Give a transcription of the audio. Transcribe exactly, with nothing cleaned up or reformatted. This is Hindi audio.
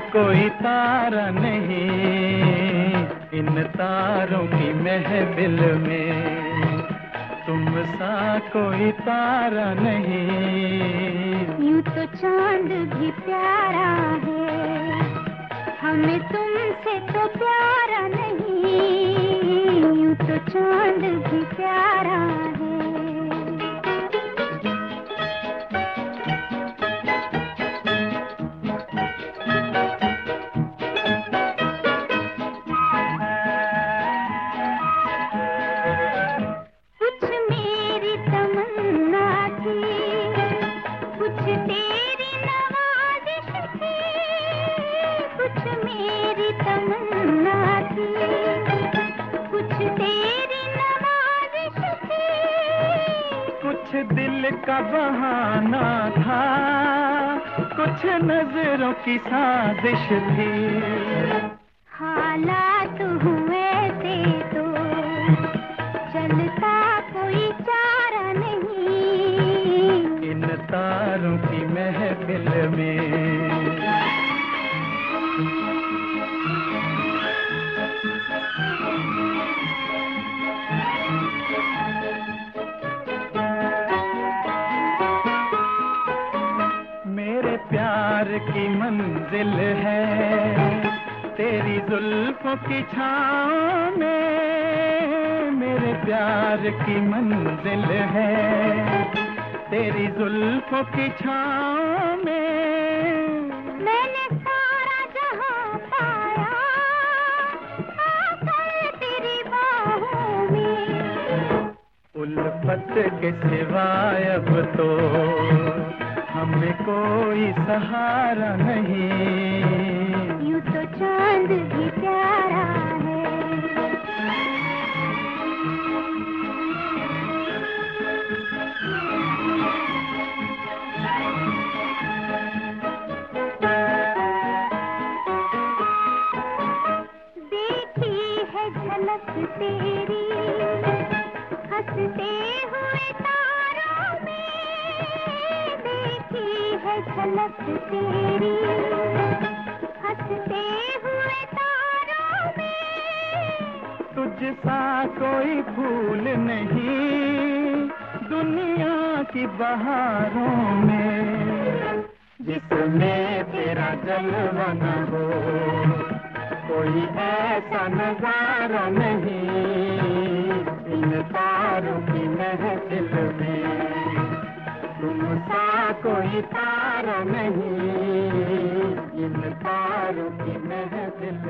कोई तारा नहीं इन तारों की महफिल में, तुम सा कोई तारा नहीं। यूं तो चांद भी प्यारा है, हमें तुमसे तो प्यारा नहीं। यूं तो चांद भी प्यारा है। दिल का बहाना था, कुछ नजरों की साजिश थी। हालात हुए थे तो चलता कोई चारा नहीं इन तारों की महफिल में। प्यार की मंजिल है तेरी जुल्फों की छाँव में, मेरे प्यार की मंजिल है तेरी जुल्फों की छाँव में। मैंने सारा जहां पाया आकर तेरी बाहों में, उल्फत के सिवाय अब तो हमें कोई सहारा नहीं। यूं तो चांद भी प्यारा है। देखी है झलक तेरी हंसते हुए तारों में, देखी है झलक तेरी हंसते हुए तारों में। तुझ सा कोई फूल नहीं दुनिया की बहारों में, जिसमें तेरा जलवा न हो कोई ऐसा नजारा नहीं इन तारों की महफिल में। तुम सा कोई तारा नहीं इन तारों की महफिल